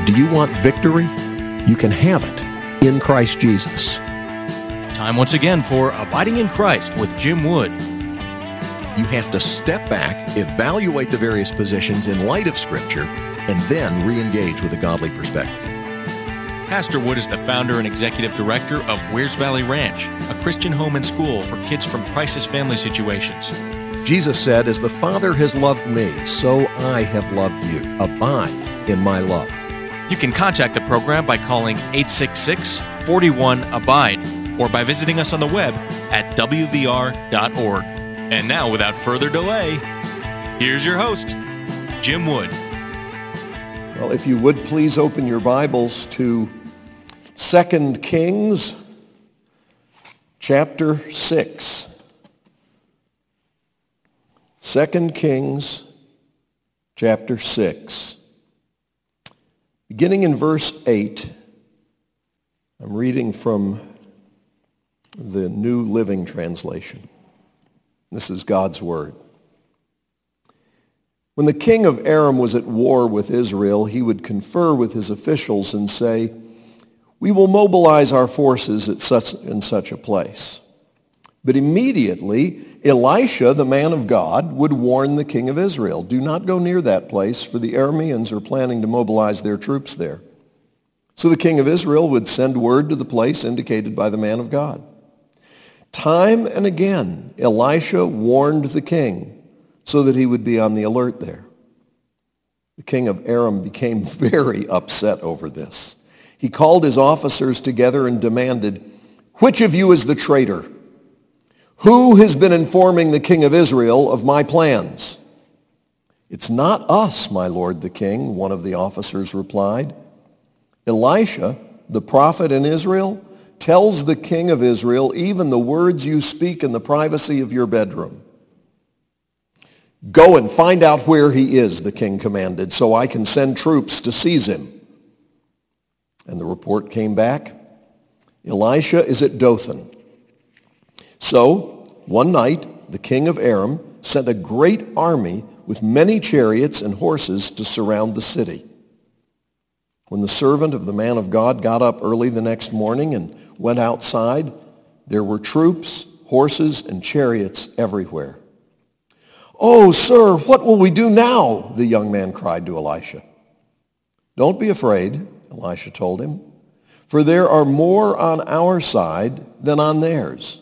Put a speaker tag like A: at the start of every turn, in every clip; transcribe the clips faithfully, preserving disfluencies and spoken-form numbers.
A: Do you want victory? You can have it in Christ Jesus.
B: Time once again for Abiding in Christ with Jim Wood.
A: You have to step back, evaluate the various positions in light of Scripture, and then re-engage with a godly perspective.
B: Pastor Wood is the founder and executive director of Wears Valley Ranch, a Christian home and school for kids from crisis family situations.
A: Jesus said, "As the Father has loved me, so I have loved you. Abide in my love."
B: You can contact the program by calling eight six six, four one, ABIDE or by visiting us on the web at w v r dot org. And now, without further delay, here's your host, Jim Wood.
A: Well, if you would please open your Bibles to Second Kings chapter six. Second Kings chapter six. Beginning in verse eight, I'm reading from the New Living Translation. This is God's word. When the king of Aram was at war with Israel, he would confer with his officials and say, "We will mobilize our forces at such and such a place." But immediately, Elisha, the man of God, would warn the king of Israel, "Do not go near that place, for the Arameans are planning to mobilize their troops there." So the king of Israel would send word to the place indicated by the man of God. Time and again, Elisha warned the king so that he would be on the alert there. The king of Aram became very upset over this. He called his officers together and demanded, "Which of you is the traitor? Who has been informing the king of Israel of my plans?" "It's not us, my lord the king," one of the officers replied. "Elisha, the prophet in Israel, tells the king of Israel even the words you speak in the privacy of your bedroom." "Go and find out where he is," the king commanded, "so I can send troops to seize him." And the report came back, "Elisha is at Dothan." So, one night, the king of Aram sent a great army with many chariots and horses to surround the city. When the servant of the man of God got up early the next morning and went outside, there were troops, horses, and chariots everywhere. "Oh, sir, what will we do now?" the young man cried to Elisha. "Don't be afraid," Elisha told him, "for there are more on our side than on theirs."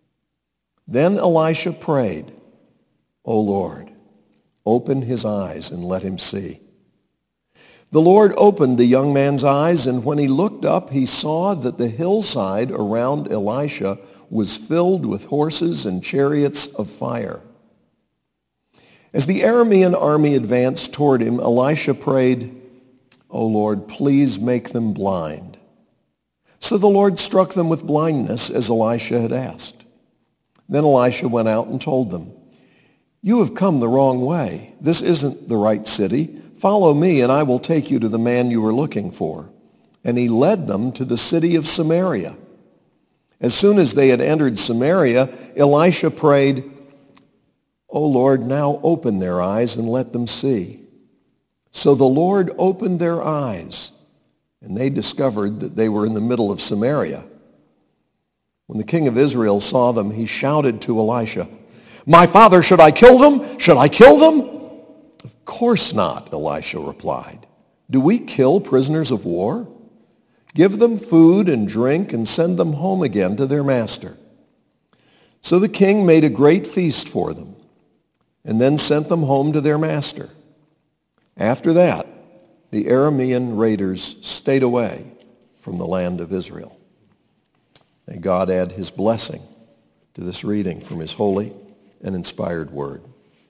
A: Then Elisha prayed, "O Lord, open his eyes and let him see." The Lord opened the young man's eyes, and when he looked up, he saw that the hillside around Elisha was filled with horses and chariots of fire. As the Aramean army advanced toward him, Elisha prayed, "O Lord, please make them blind." So the Lord struck them with blindness as Elisha had asked. Then Elisha went out and told them, "You have come the wrong way. This isn't the right city. Follow me, and I will take you to the man you were looking for." And he led them to the city of Samaria. As soon as they had entered Samaria, Elisha prayed, "O Lord, now open their eyes and let them see." So the Lord opened their eyes, and they discovered that they were in the middle of Samaria. When the king of Israel saw them, he shouted to Elisha, "My father, should I kill them? Should I kill them?" "Of course not," Elisha replied. "Do we kill prisoners of war? Give them food and drink and send them home again to their master." So the king made a great feast for them and then sent them home to their master. After that, the Aramean raiders stayed away from the land of Israel. May God add his blessing to this reading from his holy and inspired word.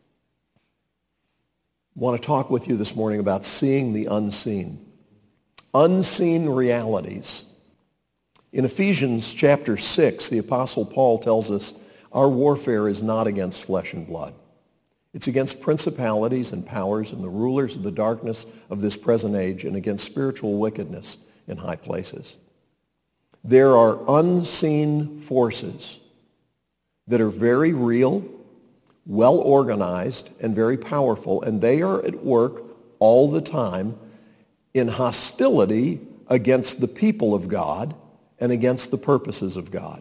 A: I want to talk with you this morning about seeing the unseen. Unseen realities. In Ephesians chapter six, the Apostle Paul tells us our warfare is not against flesh and blood. It's against principalities and powers and the rulers of the darkness of this present age and against spiritual wickedness in high places. There are unseen forces that are very real, well organized, and very powerful, and they are at work all the time, in hostility against the people of God and against the purposes of God.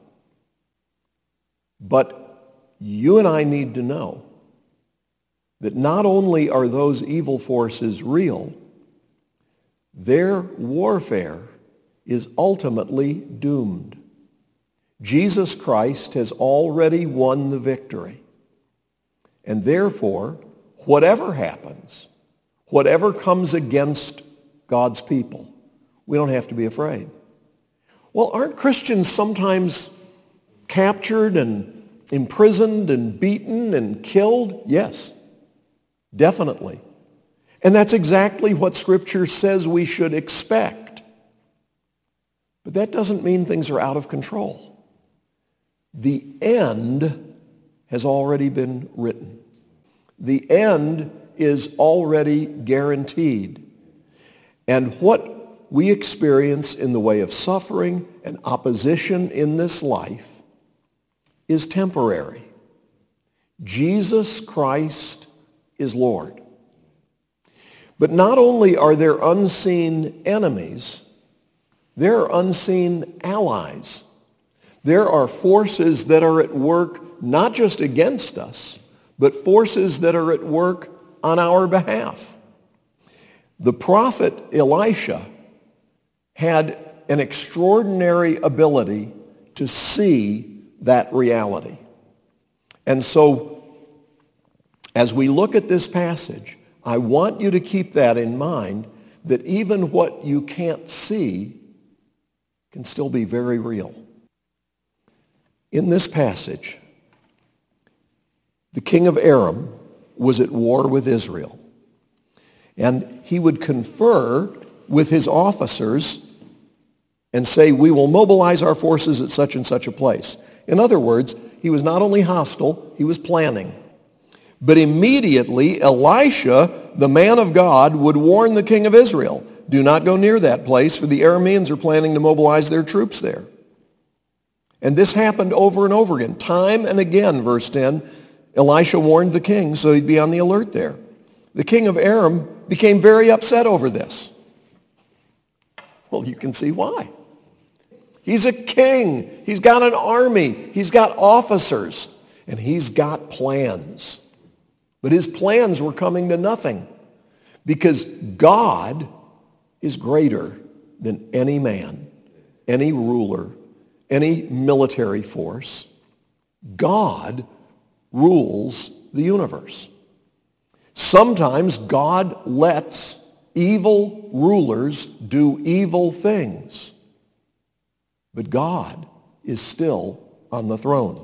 A: But you and I need to know that not only are those evil forces real, their warfare is ultimately doomed. Jesus Christ has already won the victory. And therefore, whatever happens, whatever comes against God's people, we don't have to be afraid. Well, aren't Christians sometimes captured and imprisoned and beaten and killed? Yes, definitely. And that's exactly what Scripture says we should expect. But that doesn't mean things are out of control. The end has already been written. The end is already guaranteed. And what we experience in the way of suffering and opposition in this life is temporary. Jesus Christ is Lord. But not only are there unseen enemies, there are unseen allies. There are forces that are at work not just against us, but forces that are at work on our behalf. The prophet Elisha had an extraordinary ability to see that reality. And so, as we look at this passage, I want you to keep that in mind, that even what you can't see can still be very real. In this passage, the king of Aram was at war with Israel. And he would confer with his officers and say, we will mobilize our forces at such and such a place. In other words, he was not only hostile, he was planning. But immediately, Elisha, the man of God, would warn the king of Israel, do not go near that place, for the Arameans are planning to mobilize their troops there. And this happened over and over again. Time and again, verse ten, Elisha warned the king, so he'd be on the alert there. The king of Aram became very upset over this. Well, you can see why. He's a king. He's got an army. He's got officers. And he's got plans. But his plans were coming to nothing because God is greater than any man, any ruler, any military force. God rules the universe. Sometimes God lets evil rulers do evil things, but God is still on the throne.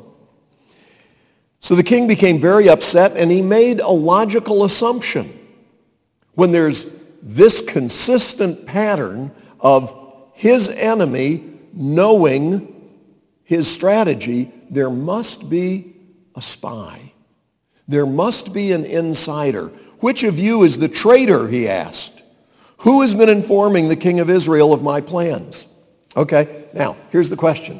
A: So the king became very upset, and he made a logical assumption. When there's this consistent pattern of his enemy knowing his strategy, there must be a spy. There must be an insider. Which of you is the traitor, he asked. Who has been informing the king of Israel of my plans? Okay, now, here's the question.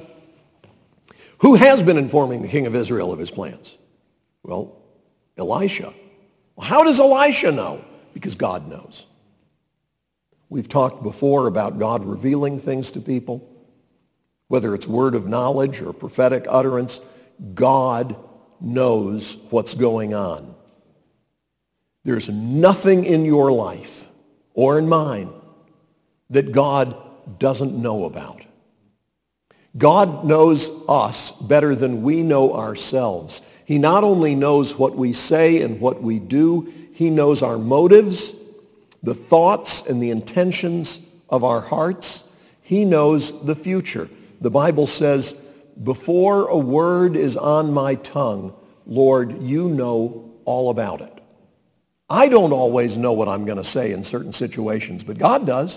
A: Who has been informing the king of Israel of his plans? Well, Elisha. Well, how does Elisha know? Because God knows. We've talked before about God revealing things to people. Whether it's word of knowledge or prophetic utterance, God knows what's going on. There's nothing in your life or in mine that God doesn't know about. God knows us better than we know ourselves. He not only knows what we say and what we do, he knows our motives, the thoughts and the intentions of our hearts. He knows the future. The Bible says, before a word is on my tongue, Lord, you know all about it. I don't always know what I'm going to say in certain situations, but God does.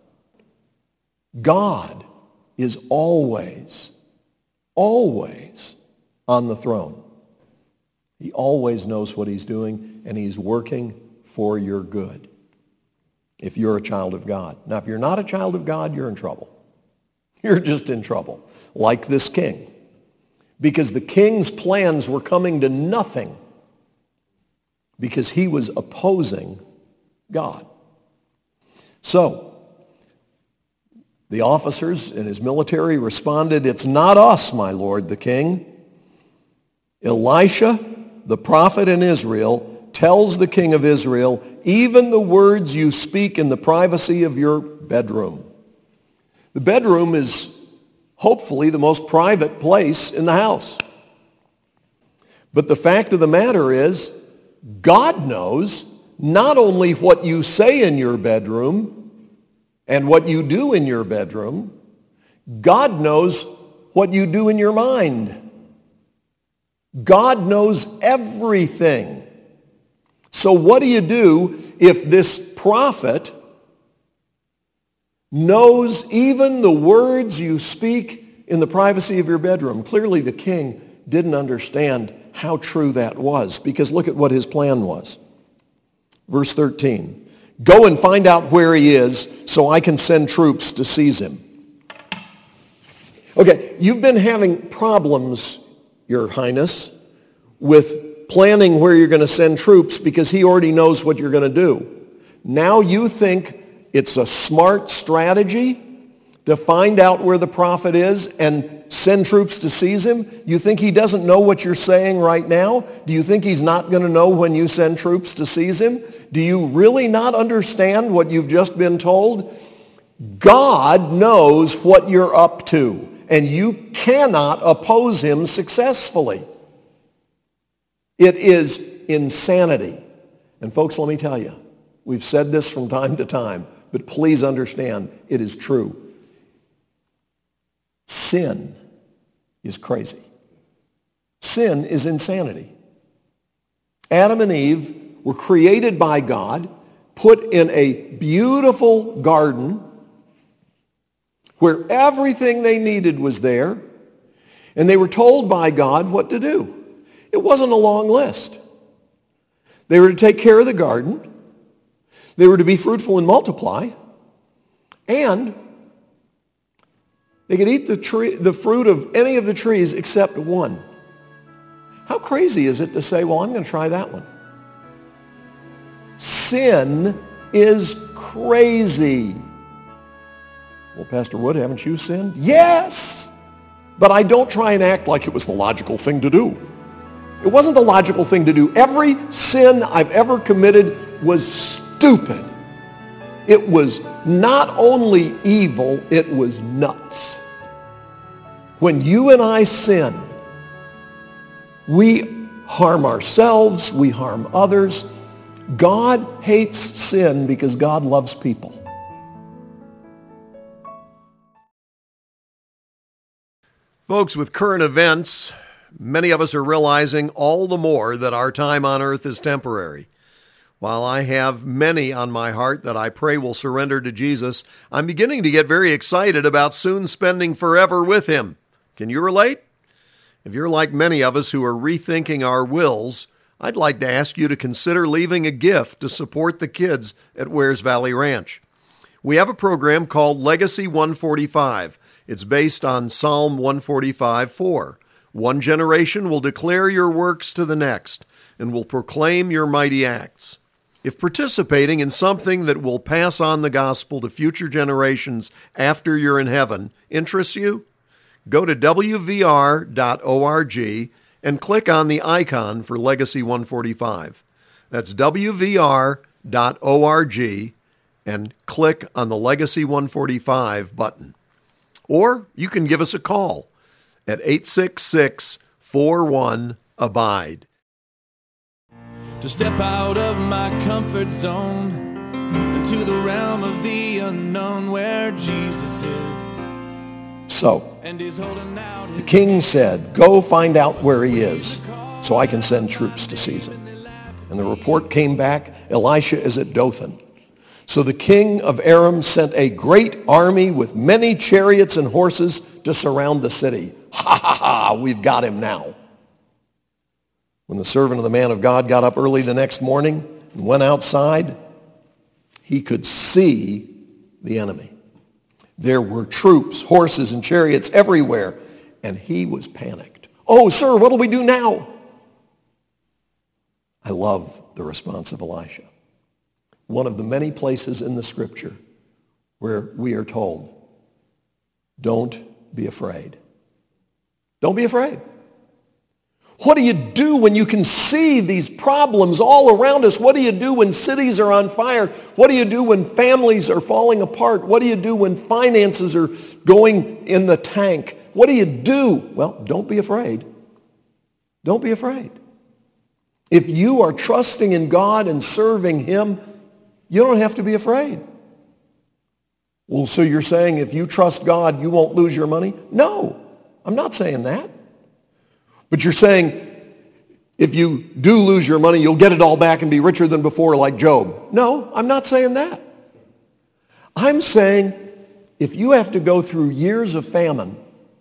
A: God is always, always on the throne. He always knows what he's doing, and he's working for your good if you're a child of God. Now, if you're not a child of God, you're in trouble. You're just in trouble, like this king. Because the king's plans were coming to nothing because he was opposing God. So, the officers and his military responded, "It's not us, my lord the king. Elisha, the prophet in Israel, tells the king of Israel, even the words you speak in the privacy of your bedroom." The bedroom is hopefully the most private place in the house. But the fact of the matter is, God knows not only what you say in your bedroom and what you do in your bedroom, God knows what you do in your mind. God knows everything. So what do you do if this prophet knows even the words you speak in the privacy of your bedroom? Clearly the king didn't understand how true that was, because look at what his plan was. Verse thirteen, "Go and find out where he is so I can send troops to seize him." Okay, you've been having problems, Your Highness, with planning where you're going to send troops because he already knows what you're going to do. Now you think it's a smart strategy to find out where the prophet is and send troops to seize him? You think he doesn't know what you're saying right now? Do you think he's not going to know when you send troops to seize him? Do you really not understand what you've just been told? God knows what you're up to, and you cannot oppose him successfully. It is insanity. And folks, let me tell you, we've said this from time to time, but please understand, it is true. Sin is crazy. Sin is insanity. Adam and Eve were created by God, put in a beautiful garden where everything they needed was there, and they were told by God what to do. It wasn't a long list. They were to take care of the garden. They were to be fruitful and multiply. And they could eat the tree, the fruit of any of the trees except one. How crazy is it to say, well, I'm going to try that one? Sin is crazy. Well, Pastor Wood, haven't you sinned? Yes! But I don't try and act like it was the logical thing to do. It wasn't the logical thing to do. Every sin I've ever committed was stupid. It was not only evil, it was nuts. When you and I sin, we harm ourselves, we harm others. God hates sin because God loves people. Folks, with current events, many of us are realizing all the more that our time on earth is temporary. While I have many on my heart that I pray will surrender to Jesus, I'm beginning to get very excited about soon spending forever with him. Can you relate? If you're like many of us who are rethinking our wills, I'd like to ask you to consider leaving a gift to support the kids at Wares Valley Ranch. We have a program called Legacy one forty-five. It's based on Psalm one forty-five four. One generation will declare your works to the next and will proclaim your mighty acts. If participating in something that will pass on the gospel to future generations after you're in heaven interests you, go to w v r dot org and click on the icon for Legacy one forty-five. That's w v r dot org and click on the Legacy one forty-five button. Or you can give us a call at eight six six, four one, abide.
C: To step out of my comfort zone into the realm of the unknown where Jesus is.
A: So,
C: And he's holding out his
A: the king said, go find out where he is so I can send troops to seize him. And the report came back, Elisha is at Dothan. So the king of Aram sent a great army with many chariots and horses to surround the city. Ha ha ha, we've got him now. When the servant of the man of God got up early the next morning and went outside, he could see the enemy. There were troops, horses, and chariots everywhere, and he was panicked. Oh, sir, what'll we do now? I love the response of Elisha. One of the many places in the scripture where we are told, don't be afraid. Don't be afraid. What do you do when you can see these problems all around us? What do you do when cities are on fire? What do you do when families are falling apart? What do you do when finances are going in the tank? What do you do? Well, don't be afraid. Don't be afraid. If you are trusting in God and serving Him, you don't have to be afraid. Well, so you're saying if you trust God, you won't lose your money? No, I'm not saying that. But you're saying if you do lose your money, you'll get it all back and be richer than before like Job. No, I'm not saying that. I'm saying if you have to go through years of famine,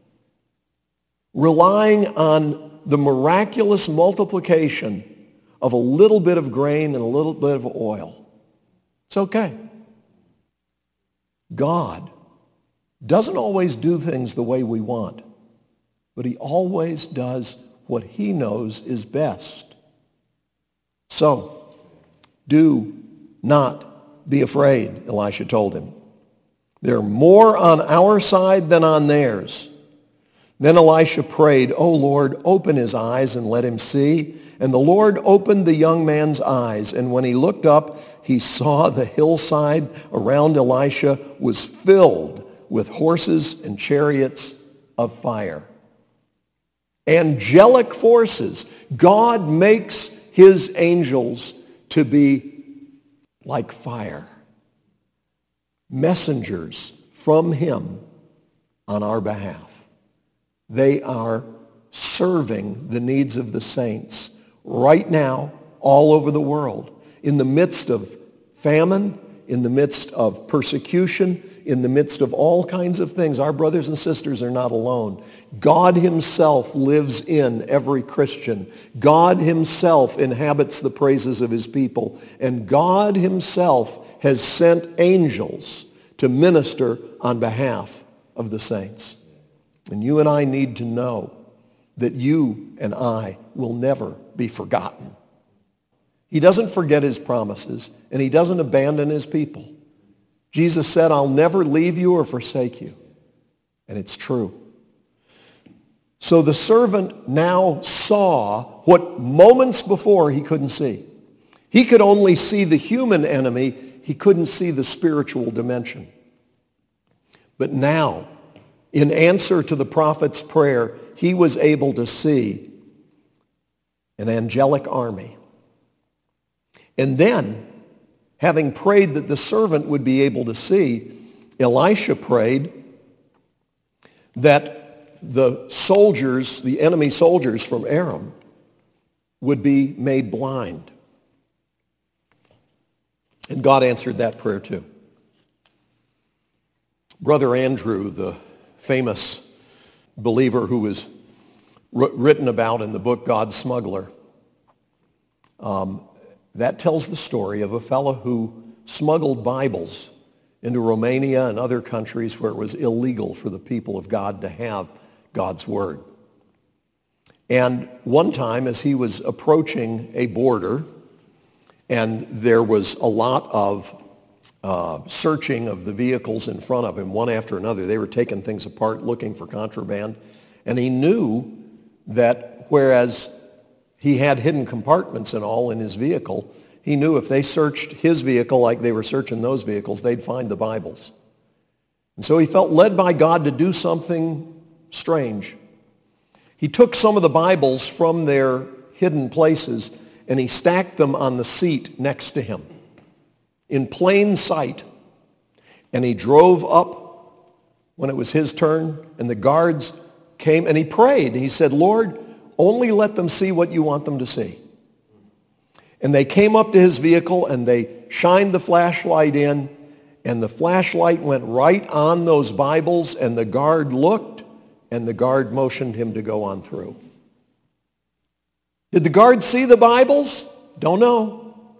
A: relying on the miraculous multiplication of a little bit of grain and a little bit of oil, it's okay. God doesn't always do things the way we want, but He always does what He knows is best. So, do not be afraid, Elisha told him. There are more on our side than on theirs. Then Elisha prayed, "O Lord, open his eyes and let him see." And the Lord opened the young man's eyes, and when he looked up, he saw the hillside around Elisha was filled with horses and chariots of fire. Angelic forces. God makes His angels to be like fire. Messengers from Him on our behalf. They are serving the needs of the saints right now all over the world, in the midst of famine, in the midst of persecution, in the midst of all kinds of things. Our brothers and sisters are not alone. God Himself lives in every Christian. God Himself inhabits the praises of His people. And God Himself has sent angels to minister on behalf of the saints. And you and I need to know that you and I will never be forgotten. He doesn't forget His promises, and He doesn't abandon His people. Jesus said, "I'll never leave you or forsake you." And it's true. So the servant now saw what moments before he couldn't see. He could only see the human enemy. He couldn't see the spiritual dimension. But now, in answer to the prophet's prayer, he was able to see an angelic army. And then, having prayed that the servant would be able to see, Elisha prayed that the soldiers, the enemy soldiers from Aram, would be made blind. And God answered that prayer too. Brother Andrew, the famous believer who was written about in the book God's Smuggler, um, that tells the story of a fellow who smuggled Bibles into Romania and other countries where it was illegal for the people of God to have God's Word. And one time, as he was approaching a border, and there was a lot of uh, searching of the vehicles in front of him, one after another. They were taking things apart, looking for contraband. And he knew that whereas he had hidden compartments and all in his vehicle, he knew if they searched his vehicle like they were searching those vehicles, they'd find the Bibles. And so he felt led by God to do something strange. He took some of the Bibles from their hidden places and he stacked them on the seat next to him in plain sight. And he drove up when it was his turn, and the guards came, and he prayed. He said, "Lord, only let them see what you want them to see." And they came up to his vehicle, and they shined the flashlight in, and the flashlight went right on those Bibles, and the guard looked, and the guard motioned him to go on through. Did the guard see the Bibles? Don't know.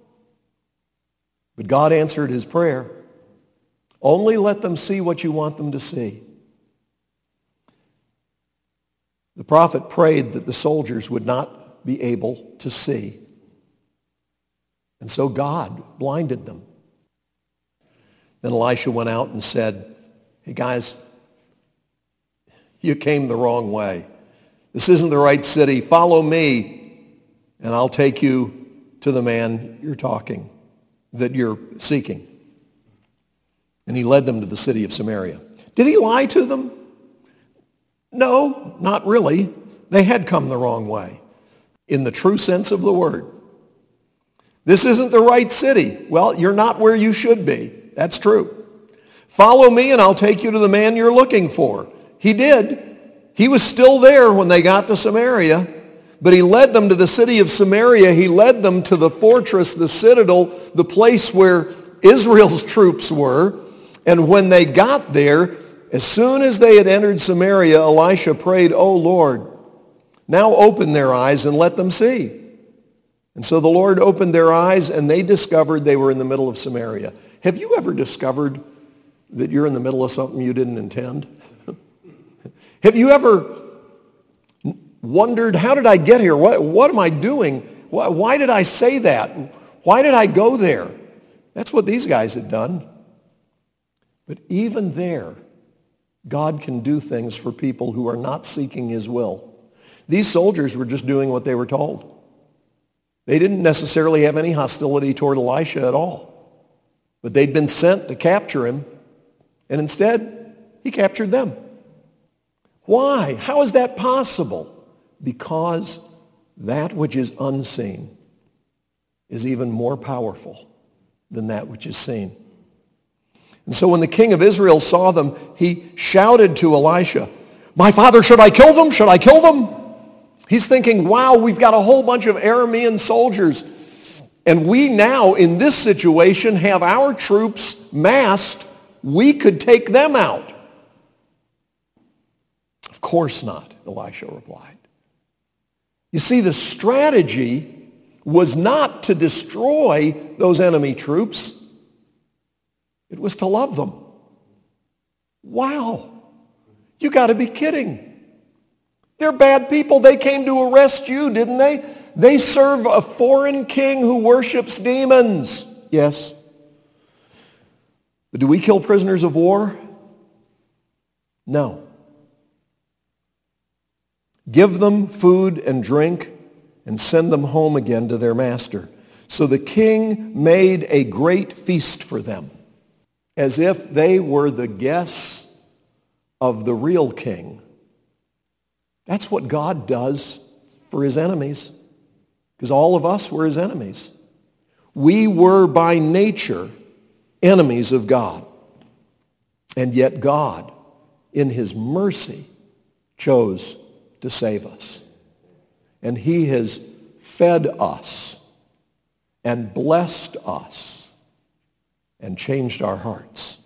A: But God answered his prayer. Only let them see what you want them to see. The prophet prayed that the soldiers would not be able to see. And so God blinded them. Then Elisha went out and said, hey guys, you came the wrong way. This isn't the right city. Follow me, and I'll take you to the man you're talking, that you're seeking. And he led them to the city of Samaria. Did he lie to them? No, not really. They had come the wrong way, in the true sense of the word. This isn't the right city. Well, you're not where you should be. That's true. Follow me and I'll take you to the man you're looking for. He did. He was still there when they got to Samaria, but he led them to the city of Samaria. He led them to the fortress, the citadel, the place where Israel's troops were. And when they got there, as soon as they had entered Samaria, Elisha prayed, "Oh Lord, now open their eyes and let them see." And so the Lord opened their eyes, and they discovered they were in the middle of Samaria. Have you ever discovered that you're in the middle of something you didn't intend? Have you ever wondered, how did I get here? What, what am I doing? Why, why did I say that? Why did I go there? That's what these guys had done. But even there, God can do things for people who are not seeking his will. These soldiers were just doing what they were told. They didn't necessarily have any hostility toward Elisha at all. But they'd been sent to capture him, and instead, he captured them. Why? How is that possible? Because that which is unseen is even more powerful than that which is seen. And so when the king of Israel saw them, he shouted to Elisha, "My father, should I kill them? Should I kill them?" He's thinking, wow, we've got a whole bunch of Aramean soldiers. And we now, in this situation, have our troops massed. We could take them out. Of course not, Elisha replied. You see, the strategy was not to destroy those enemy troops. It was to love them. Wow. You got to be kidding. They're bad people. They came to arrest you, didn't they? They serve a foreign king who worships demons. Yes. But do we kill prisoners of war? No. Give them food and drink and send them home again to their master. So the king made a great feast for them, as if they were the guests of the real king. That's what God does for his enemies, because all of us were his enemies. We were by nature enemies of God. And yet God, in his mercy, chose to save us. And he has fed us and blessed us and changed our hearts.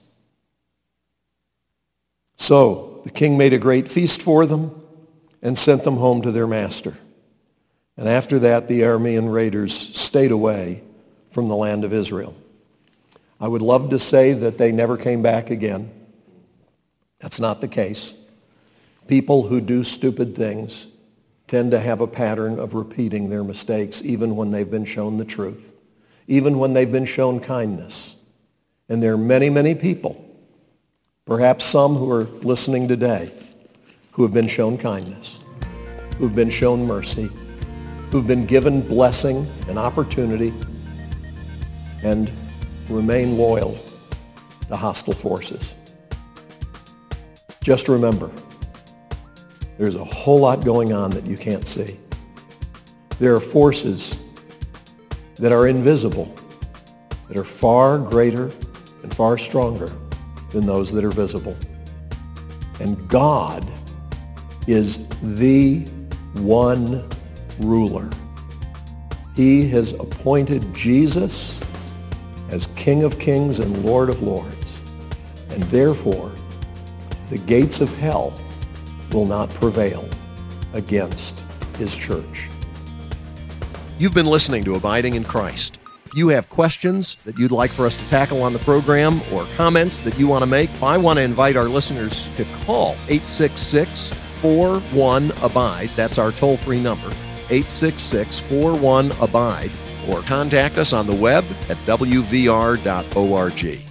A: So the king made a great feast for them and sent them home to their master. And after that, the Aramean raiders stayed away from the land of Israel. I would love to say that they never came back again. That's not the case. People who do stupid things tend to have a pattern of repeating their mistakes, even when they've been shown the truth, even when they've been shown kindness. And there are many, many people, perhaps some who are listening today, who have been shown kindness, who've been shown mercy, who've been given blessing and opportunity, and remain loyal to hostile forces. Just remember, there's a whole lot going on that you can't see. There are forces that are invisible, that are far greater and far stronger than those that are visible. And God is the one ruler. He has appointed Jesus as King of Kings and Lord of Lords. And therefore, the gates of hell will not prevail against his church. You've been listening to Abiding in Christ. If you have questions that you'd like for us to tackle on the program or comments that you want to make, I want to invite our listeners to call eight six six, four one, ABIDE. That's our toll-free number, eight six six, four one, ABIDE. Or contact us on the web at w v r dot org.